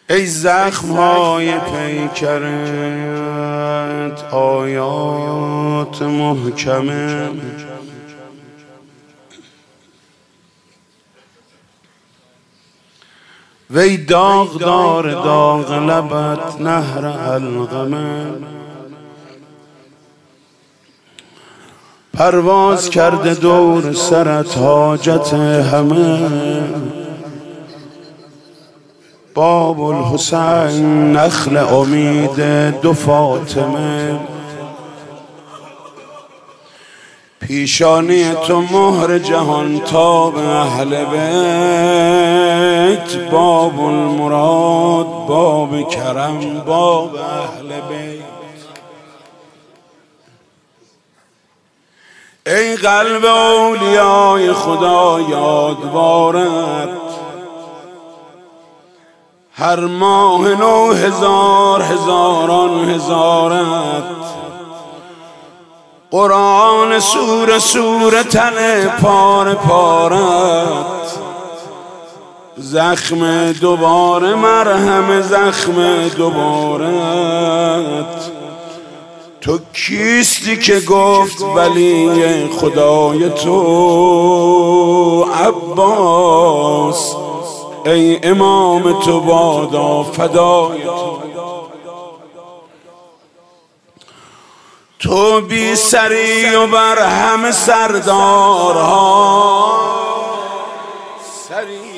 ای زخم‌های پیکرت آیات محکمه، وی داغدار داغ لبت نهر علقمه. پرواز کرده دور سرت حاجت همه، باب الحسین نخل امید دو فاطمه. پیشانی تو مهر جهان تاب اهل بیت، باب المراد باب کرم باب اهل بیت. ای قلب اولیای خدا یادوارت، هر ماه 9000 هزاران هزارت. قرآن سوره سوره تن پاره پارت، زخم دوباره مرهم زخم دوبارت. تو کیستی که گفت ولی خدای تو عباس، ای امام تو بادا فدای تو بی سری و بر همه سردارها سری.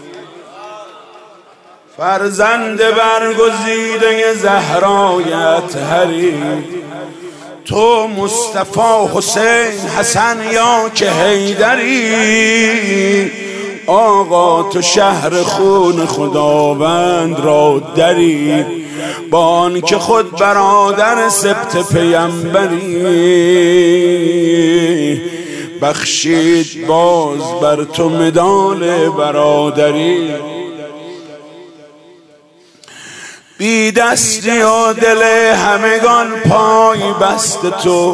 فرزند برگزیده زهرایت هری، تو مصطفی حسین حسن یا که حیدری. آقا تو شهر خون خداوند را دری، با آن که خود برادر سبط پیمبری. بخشید باز بر تو مدال برادری. بی دستی و دل همگان پای بست تو،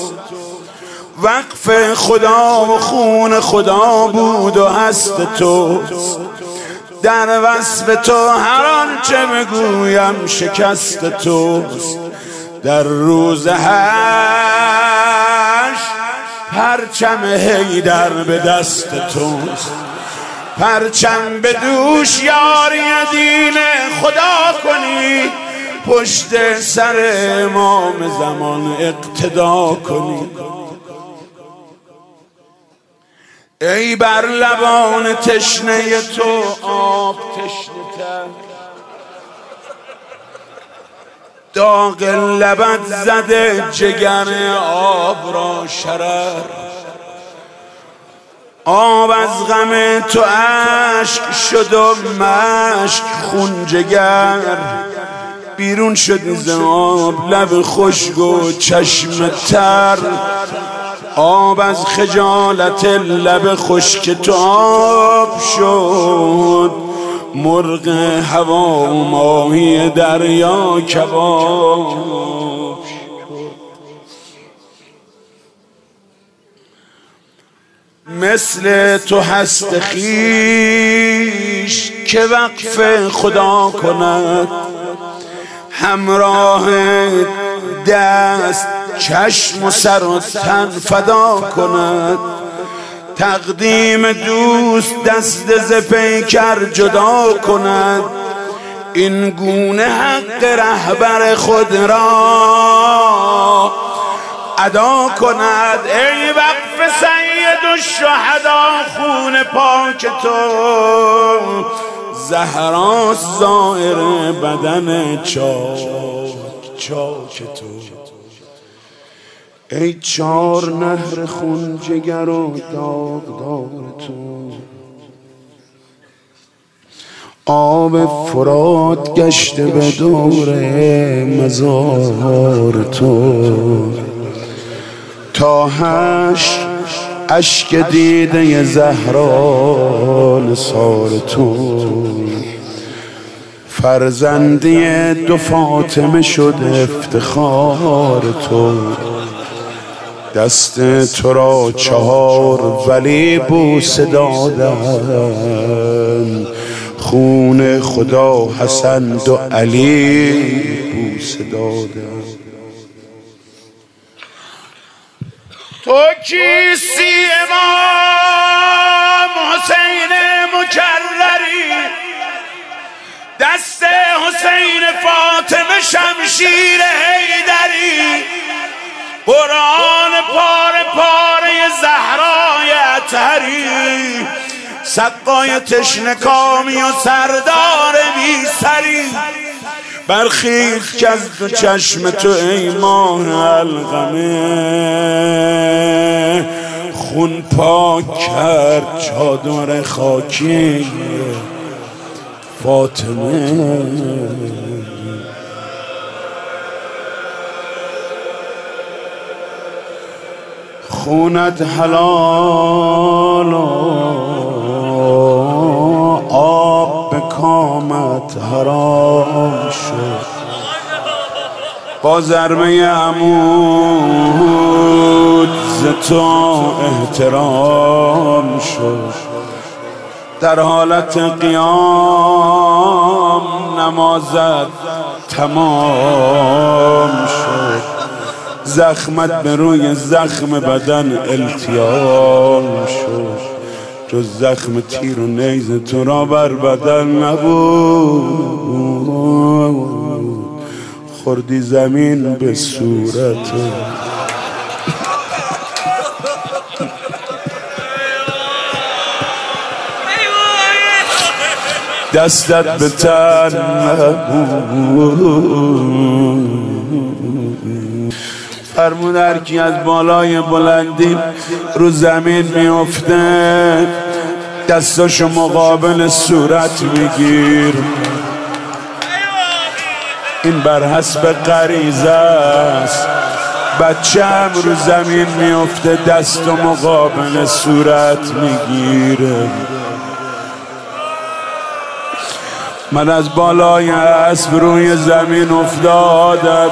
وقف خدا و خون خدا بود و هست تو. در وصف تو هر آنچه بگویم شکست توست. در روز حشر پرچم حیدر به دست توست. پرچم به دوش یاری دین خدا کنی، پشت سر امام زمان اقتدا کنی. ای بر لبان تشنه تو آب تشنه تر، داغ لبت زده جگر آب را شرر. آب از غم تو اشک شد و مشک خون جگر. بیرون شد ز آب لب خشک و چشم تر. آب از خجالت لب خشک تو آب شد، مرغ هوا و ماهی دریا کباب شد. مثل تو هست خویش که وقف خدا کند، همراه دست چشم و سر و تن فدا کند. تقدیم دوست دست ز پیکر جدا کند، این گونه حق رهبر خود را ادا کند. ای وقف سید الشهدا خون پاک تو، زهراست زائر بدن چاک چاک تو. ای 4 نهر خون جگر و داغدار تو، آب فرات گشته به دور مزار تو. تا حشر اشک دیده زهرا نثار تو. فرزندی دو فاطمه شد افتخار تو. دست تو را 4 ولی بوسه دادن، خون خدا حسن و علی بوسه دادم. تو کیستی امام حسین مکرری، دست حسین فاطمه شمشیر حیدری، قرآن پاره پاره زهرای اطهری، سقای تشنکامی و سردار بی سری. برخیز که از دو چشم تو ای ماه علقمه، خون پاک کرد چادر خاکی فاطمه. خونت حلال و آب به کامت حرام شد، با ضربه عمود ز تو احترام شد. در حالت قیام نمازت تمام شد، زخمت به روی زخم بدن التیام شد. جز زخم تیر و نیز تو را بر بدن نبود، خوردی زمین به صورت. دستت به تن نبود. فرمود هر کی از بالای بلندی رو زمین میفته، دستاشو مقابل صورت میگیر. این بر حسب غریزه است، بچه هم رو زمین میفته دست و مقابل صورت میگیره. من از بالای اسب روی زمین افتادم،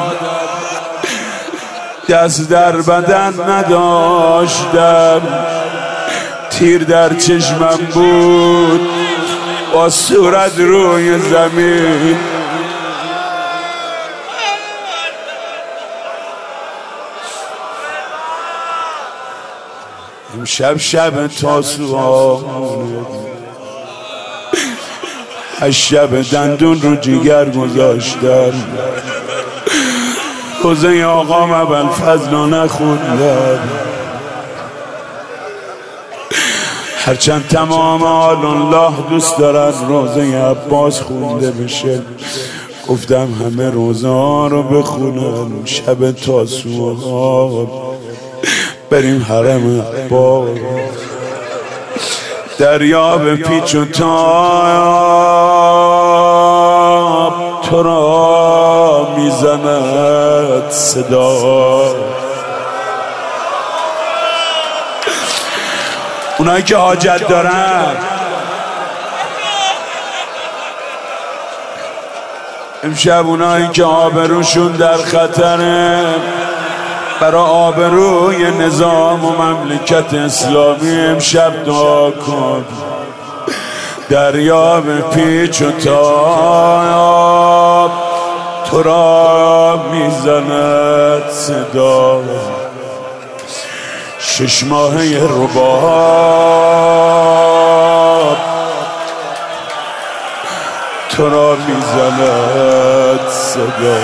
دست در بدن نداشتم، تیر در چشمم بود، با صورت روی زمین. امشب شب تاسوعانه، از شب دندون رو جگر گذاشتم، روزه آقام ابوالفضل رو نخوندم. هرچند تمام آل الله دوست دارن روزه عباس خونده بشه، گفتم همه روزه ها رو بخونم. شب تاسوعا بریم حرم عباس، دریا به پیچ و تاب تو را میزند صدا. اونایی که حاجت دارن امشب، اونایی که آبروشون در خطره، برای آبروی نظام و مملکت اسلامی امشب دعا کن. دریا به پیچ و تاب تو را میزند صدا. 6 ماهه رباب تو را میزند صدا.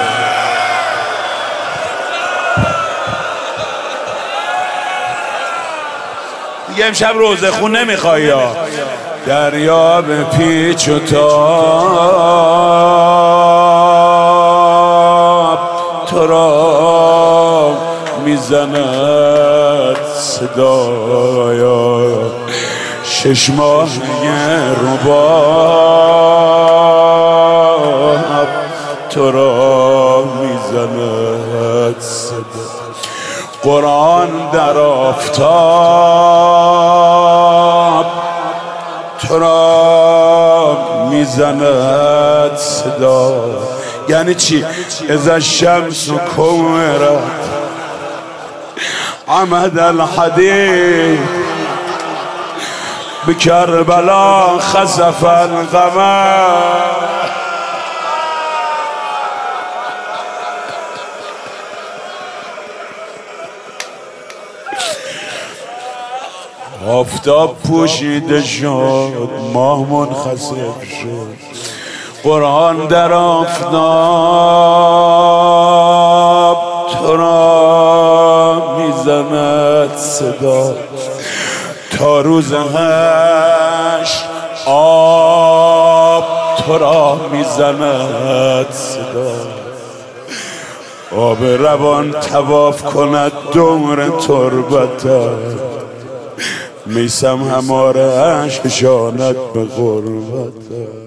دیگه امشب روزه خون نمیخوای یا؟ دریا به پیچ و تاب تو را میزند صدایا. 6 ماهه رباب تو را میزند صدا. قرآن در آفتاب تو را میزند صدا. یعنی چی؟ اذا الشمس کورت عمد الحدید به کربلا خسف القمر. آفتاب پوشیده شد، ماه منخسف شد، قرآن در آفتاب تو را میزند صدا. تا روز حشر آب تو را میزند صدا. آب روان طواف کند دور تربتت، میسم هماره اشک شاند به غربتت.